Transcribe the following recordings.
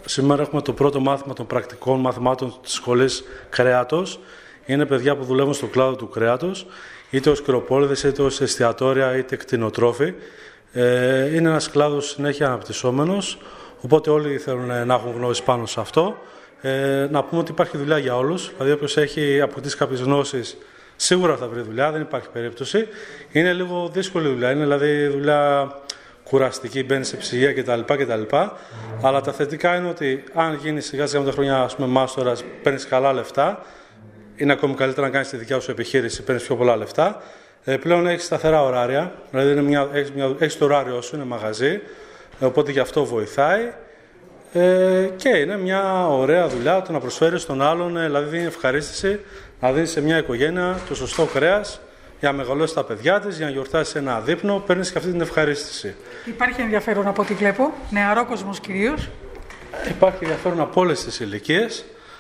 Σήμερα έχουμε το πρώτο μάθημα των πρακτικών μαθημάτων της σχολής κρέατος. Είναι παιδιά που δουλεύουν στο κλάδο του κρέατος, είτε ως κρεοπόληδες, είτε ως εστιατόρια, είτε κτηνοτρόφοι. Είναι ένας κλάδος συνέχεια αναπτυσσόμενος, οπότε όλοι θέλουν να έχουν γνώση πάνω σε αυτό. Να πούμε ότι υπάρχει δουλειά για όλους, δηλαδή όποιος έχει αποκτήσει κάποιες γνώσεις σίγουρα θα βρει δουλειά, δεν υπάρχει περίπτωση. Είναι λίγο δύσκολη δουλειά, είναι δηλαδή δουλειά κουραστική, μπαίνει σε ψυγεία κτλ. Αλλά τα θετικά είναι ότι αν γίνει σιγά σιγά με τα χρόνια μάστορας, παίρνεις καλά λεφτά. Είναι ακόμη καλύτερα να κάνεις τη δικιά σου επιχείρηση, παίρνεις πιο πολλά λεφτά. Πλέον έχεις σταθερά ωράρια, δηλαδή έχεις το ωράριό σου, είναι μαγαζί, οπότε γι' αυτό βοηθάει. Και είναι μια ωραία δουλειά το να προσφέρεις στον άλλον, δηλαδή δίνει ευχαρίστηση να δίνεις σε μια οικογένεια το σωστό κρέας για να μεγαλώσει τα παιδιά της, για να γιορτάσει ένα δείπνο, παίρνεις και αυτή την ευχαρίστηση. Υπάρχει ενδιαφέρον από ό,τι βλέπω, νεαρό κόσμος κυρίως. Υπάρχει ενδιαφέρον από όλες τις ηλικίες.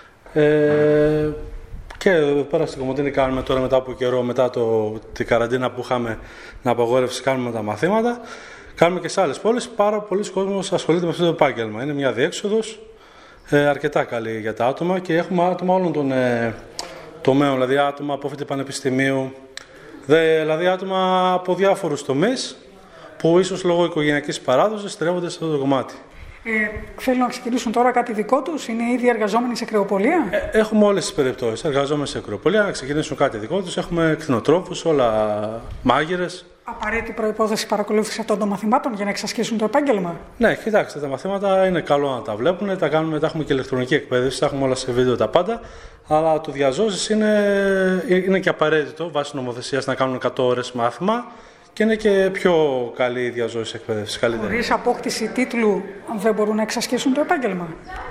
Και εδώ πέρα στην Κομοτήνη κάνουμε τώρα μετά από καιρό, μετά την καραντίνα που είχαμε την απαγόρευση, κάνουμε τα μαθήματα. Κάνουμε και σε άλλες πόλεις. Πάρα πολλοί κόσμος ασχολείται με αυτό το επάγγελμα. Είναι μια διέξοδος αρκετά καλή για τα άτομα και έχουμε άτομα όλων των τομέων, δηλαδή άτομα από φοιτητή πανεπιστημίου, δηλαδή άτομα από διάφορους τομείς που ίσως λόγω οικογενειακής παράδοσης στρέφονται σε αυτό το κομμάτι. Θέλουν να ξεκινήσουν τώρα κάτι δικό τους, είναι ήδη εργαζόμενοι σε κρεοπολία. Έχουμε όλες τις περιπτώσεις. Εργαζόμενοι σε κρεοπολία, να ξεκινήσουν κάτι δικό τους. Έχουμε κτηνοτρόφους, όλα μάγειρες. Απαραίτητη προϋπόθεση παρακολούθηση αυτών των μαθημάτων για να εξασκήσουν το επάγγελμα. Ναι, κοιτάξτε, τα μαθήματα είναι καλό να τα βλέπουν. Τα έχουμε και ηλεκτρονική εκπαίδευση, τα έχουμε όλα σε βίντεο τα πάντα. Αλλά το διαζώσεις είναι και απαραίτητο βάσει νομοθεσίας να κάνουν 100 ώρες μάθημα. Και είναι και πιο καλή η διαζώση εκπαίδευση. Χωρίς απόκτηση τίτλου δεν μπορούν να εξασκήσουν το επάγγελμα.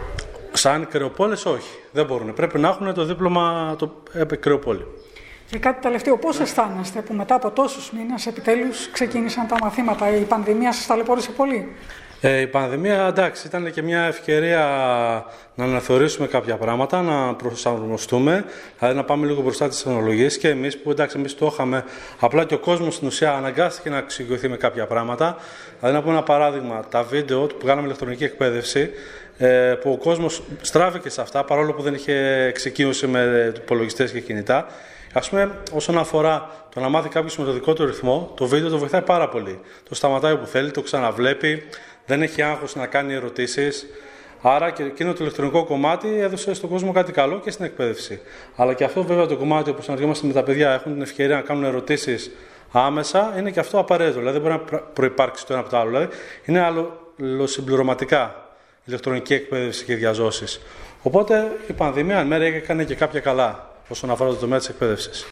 Σαν κρεοπόλες όχι, δεν μπορούν. Πρέπει να έχουν το δίπλωμα κρεοπόλη. Και κάτι τελευταίο, πώς αισθάνεστε που μετά από τόσους μήνες επιτέλους ξεκίνησαν τα μαθήματα, η πανδημία σας ταλαιπώρησε πολύ? Η πανδημία, εντάξει, ήταν και μια ευκαιρία να αναθεωρήσουμε κάποια πράγματα, να προσαρμοστούμε, δηλαδή να πάμε λίγο μπροστά τις τεχνολογίες και εμείς που εντάξει, εμείς το είχαμε, απλά και ο κόσμος στην ουσία αναγκάστηκε να εξοικειωθεί με κάποια πράγματα. Δηλαδή, να πούμε ένα παράδειγμα, τα βίντεο που κάναμε ηλεκτρονική εκπαίδευση, που ο κόσμος στράφηκε σε αυτά, παρόλο που δεν είχε εξοικείωση με υπολογιστές και κινητά. Ας πούμε, όσον αφορά το να μάθει κάποιος με το δικό του ρυθμό, το βίντεο το βοηθάει πάρα πολύ. Το σταματάει όπου θέλει, το ξαναβλέπει, δεν έχει άγχος να κάνει ερωτήσεις. Άρα και εκείνο το ηλεκτρονικό κομμάτι έδωσε στον κόσμο κάτι καλό και στην εκπαίδευση. Αλλά και αυτό βέβαια το κομμάτι όπου συναντιόμαστε με τα παιδιά, έχουν την ευκαιρία να κάνουν ερωτήσεις άμεσα, είναι και αυτό απαραίτητο. Δηλαδή δεν μπορεί να προϋπάρξει το ένα από το άλλο. Δηλαδή είναι αλλοσυμπληρωματικά ηλεκτρονική εκπαίδευση και διαζώσεις. Οπότε η πανδημία εν μέρει έκανε και κάποια καλά όσον αφορά το τομέα της εκπαίδευσης.